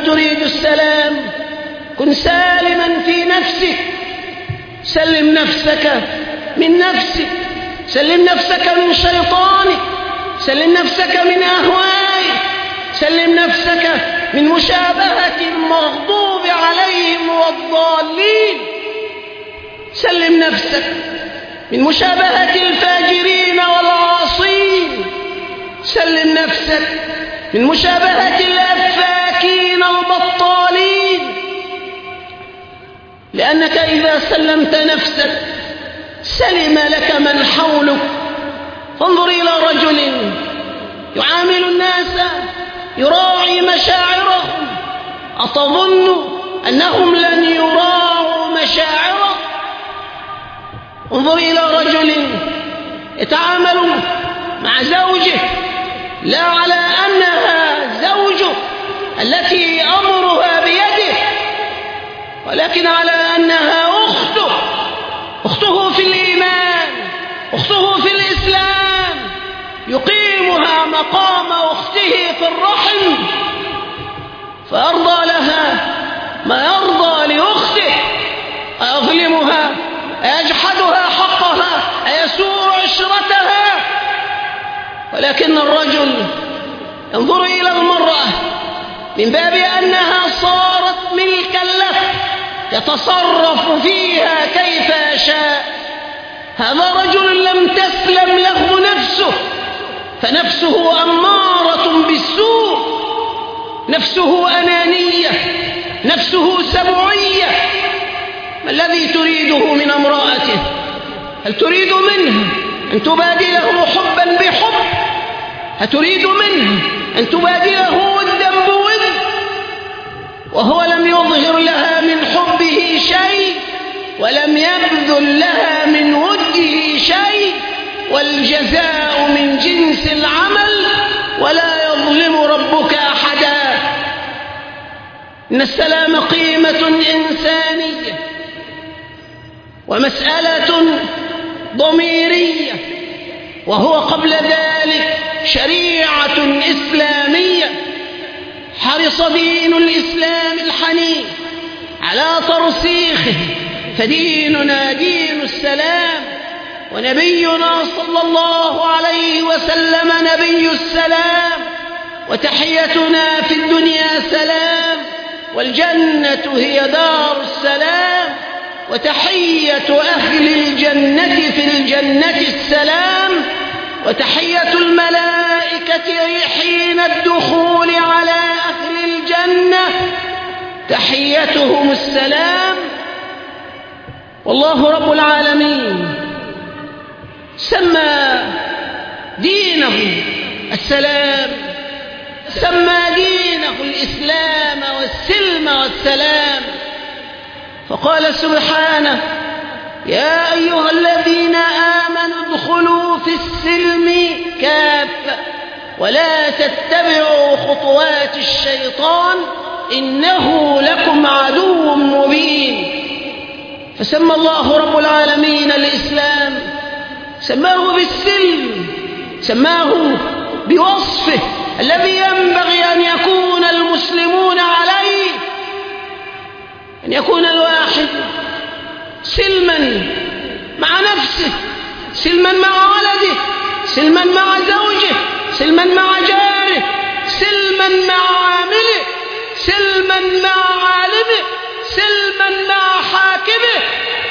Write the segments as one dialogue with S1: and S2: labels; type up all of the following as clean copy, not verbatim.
S1: تريد السلام كن سالما في نفسك، سلم نفسك من نفسك، سلم نفسك من شيطانك، سلم نفسك من أهوائك، سلم نفسك من مشابهة المغضوب عليهم والضالين، سلم نفسك من مشابهة الفاجرين والعاصين، سلم نفسك من مشابهة الأفاكين البطالين، لأنك إذا سلمت نفسك سلم لك من حولك. فانظر إلى رجل يعامل الناس يراعي مشاعرهم، أتظن أنهم لن يراعوا مشاعره؟ انظر إلى رجل يتعامل مع زوجه لا على أنها زوجه التي أمرها بيده، ولكن على أنها أخته، أخته في الإيمان، أخته في الإسلام، يقيمها مقام أخته في الرحم، فأرضى لها ما يرضى لأخته. أيظلمها؟ أيجحدها حقها؟ أيسوء عشرتها؟ ولكن الرجل ينظر إلى المرأة من باب أنها صارت ملكا له، يتصرف فيها كيف يشاء. هذا رجل لم تسلم له نفسه، فنفسه أمارة بالسوء، نفسه أنانية، نفسه سبعية. ما الذي تريده من امرأته؟ هل تريد منه أن تبادله حبا بحب؟ هل تريد منه أن تبادله ودا بود؟ وهو لم يظهر لها من حبه شيء، ولم يبذل لها من وده شيء، والجزاء من جنس العمل، ولا يظلم ربك أحدا. إن السلام قيمة إنسانية ومسألة ضميرية، وهو قبل ذلك شريعة إسلامية. حرص دين الإسلام الحنيف على ترسيخه، فديننا دين السلام، ونبينا صلى الله عليه وسلم نبي السلام، وتحيتنا في الدنيا سلام، والجنة هي دار السلام، وتحية أهل الجنة في الجنة السلام، وتحية الملائكة حين الدخول على أهل الجنة تحيتهم السلام. والله رب العالمين سمى دينه السلام، سمى دينه الإسلام والسلم والسلام، فقال سبحانه: يا أيها الذين آمنوا ادخلوا في السلم كافة ولا تتبعوا خطوات الشيطان إنه لكم عدو مبين. فسمى الله رب العالمين الإسلام، سماه بالسلم، سماه بوصفه الذي ينبغي أن يكون المسلمون عليه، أن يكون الواحد سلما مع نفسه، سلما مع ولده، سلما مع زوجه، سلما مع جاره، سلما مع عامله، سلما مع عالمه، سلما مع حاكمه.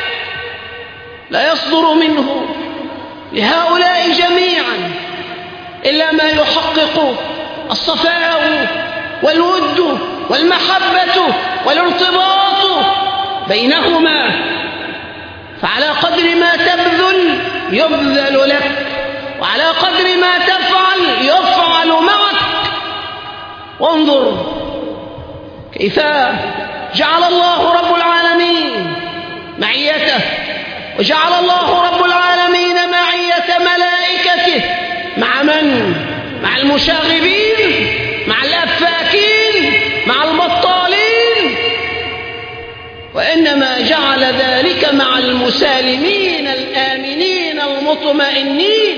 S1: لا يصدر منه لهؤلاء جميعا إلا ما يحقق الصفاء والود والمحبة والارتباط بينهما. فعلى قدر ما تبذل يبذل لك، وعلى قدر ما تفعل يفعل معك. وانظر كيف جعل الله رب العالمين معيته، وجعل الله رب العالمين معية ملائكته مع من؟ مع المشاغبين، مع الأفاكين، مع البطالين، وإنما جعل ذلك مع المسالمين الآمنين المطمئنين.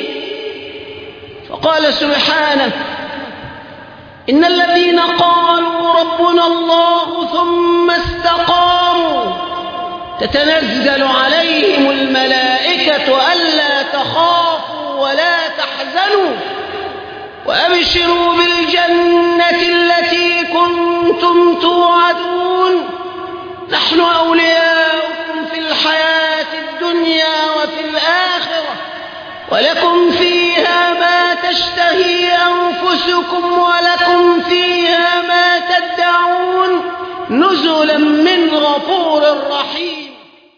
S1: فقال سبحانه: إن الذين قالوا ربنا الله تتنزل عليهم الملائكة ألا تخافوا ولا تحزنوا وأبشروا بالجنة التي كنتم توعدون نحن أولياؤكم في الحياة الدنيا وفي الآخرة ولكم فيها ما تشتهي أنفسكم ولكم فيها ما تدعون نزلا من غفور رحيم.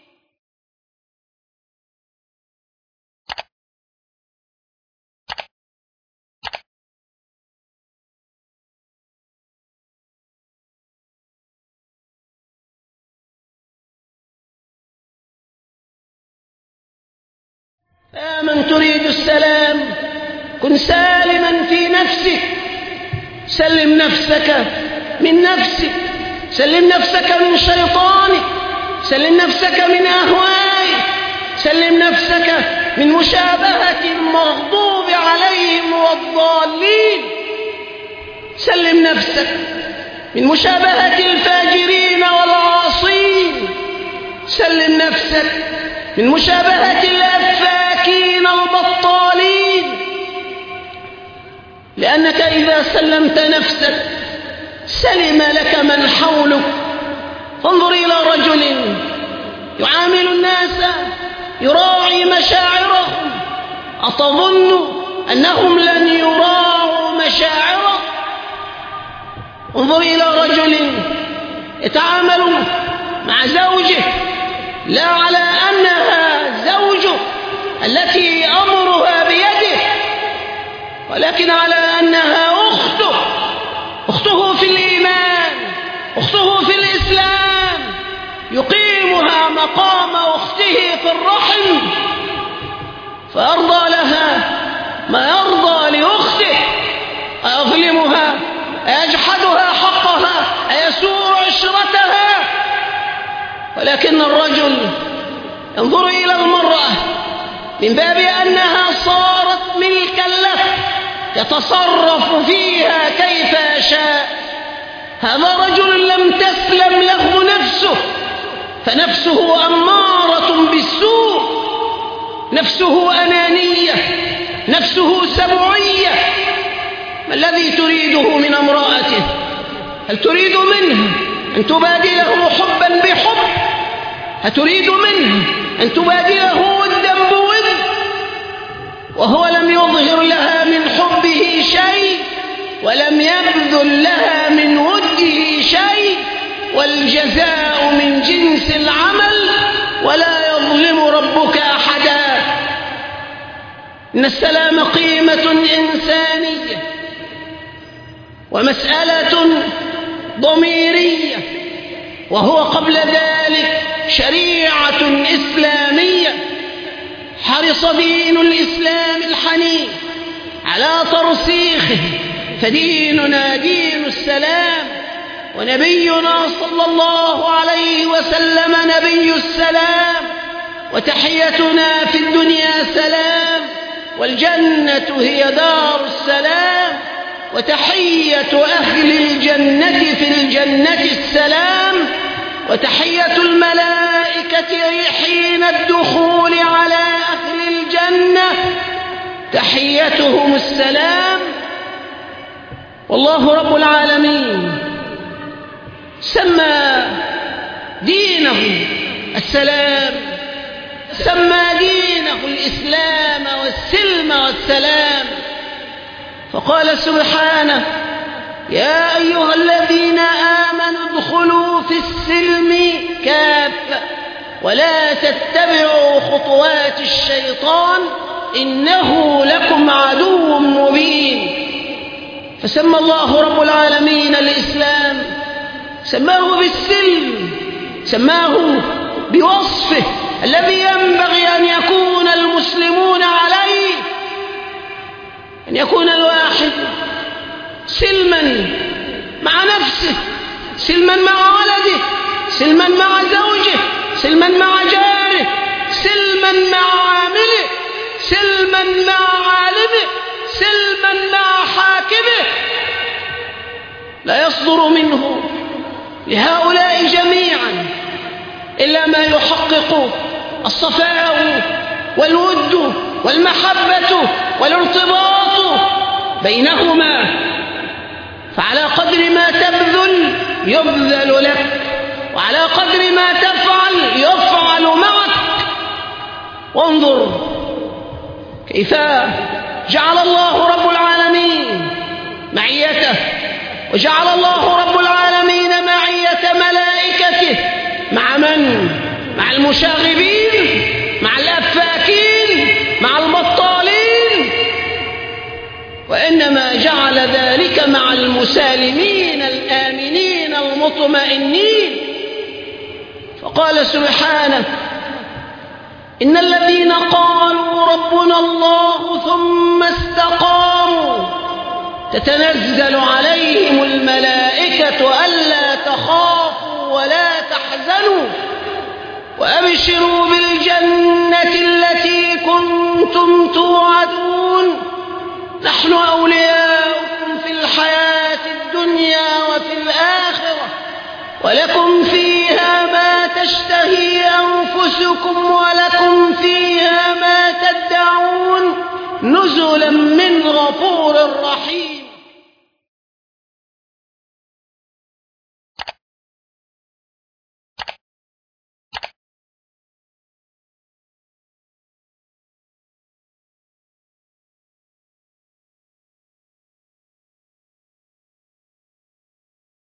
S1: فمن تريد السلام كن سالما في نفسك، سلم نفسك من نفسك، سلم نفسك من شيطانك، سلم نفسك من أهوائك، سلم نفسك من مشابهة المغضوب عليهم والضالين، سلم نفسك من مشابهة الفاجرين والعاصين، سلم نفسك من مشابهة الأفاكين البطالين، لأنك إذا سلمت نفسك سلم لك من حولك. فانظر إلى رجل يعامل الناس يراعي مشاعرهم، أتظن أنهم لن يراعوا مشاعره؟ انظر إلى رجل يتعامل مع زوجه لا على أنها زوجه التي أمرها بيده، ولكن على أنها أخته، أخته في الإيمان، أخته في الإسلام، يقيمها مقام أخته في الرحم، فأرضى لها ما يرضى لأخته، أيظلمها، أيجحدها حقها، أيسوء عشرتها. ولكن الرجل ينظر إلى المرأة من باب أنها صارت ملكا له يتصرف فيها كيف يشاء. هذا رجل لم تسلم له نفسه، فنفسه أمارة بالسوء، نفسه أنانية، نفسه سبعية. ما الذي تريده من امرأته؟ هل تريد منها أن تبادله حبا بحب؟ هل تريد منها أن تبادله ودا بود وهو لم يظهر لها من حبه شيء ولم يبذل لها من وده شيء؟ والجزاء من جنس العمل ولا يظلم ربك أحدا. إن السلام قيمة إنسانية ومسألة ضميرية، وهو قبل ذلك شريعة إسلامية. حرص دين الإسلام الحنيف على ترسيخه، فديننا دين السلام، ونبينا صلى الله عليه وسلم نبي السلام، وتحيتنا في الدنيا سلام، والجنة هي دار السلام، وتحية أهل الجنة في الجنة السلام، وتحية الملائكة حين الدخول على أهل الجنة تحيتهم السلام. والله رب العالمين سمى دينه السلام، سمى دينه الإسلام والسلم والسلام، فقال سبحانه: يا أيها الذين آمنوا ادخلوا في السلم كافة ولا تتبعوا خطوات الشيطان إنه لكم عدو مبين. فسمى الله رب العالمين الإسلام، سماه بالسلم، سماه بوصفه الذي ينبغي أن يكون المسلمون عليه، أن يكون الواحد سلما مع نفسه، سلما مع ولده، سلما مع زوجه، سلما مع جاره، سلما مع عامله، سلما مع عالمه، سلما مع حاكمه. لا يصدر منه لهؤلاء جميعا إلا ما يحقق الصفاء والود والمحبة والارتباط بينهما. فعلى قدر ما تبذل يبذل لك، وعلى قدر ما تفعل يفعل معك. وانظر كيف جعل الله رب العالمين معيته، وجعل الله رب العالمين معية ملائكته مع من؟ مع المشاغبين، مع الأفاكين، مع البطالين، وإنما جعل ذلك مع المسالمين الآمنين المطمئنين. فقال سبحانه: إن الذين قالوا ربنا الله ثم استقاموا تتنزل عليهم الملائكة ألا تخافوا ولا تحزنوا وأبشروا بالجنة التي كنتم توعدون، نحن أولياؤكم في الحياة الدنيا وفي الآخرة، ولكم فيها ما تشتهي أنفسكم ولكم فيها ما تدعون، نزلا من غفور رحيم.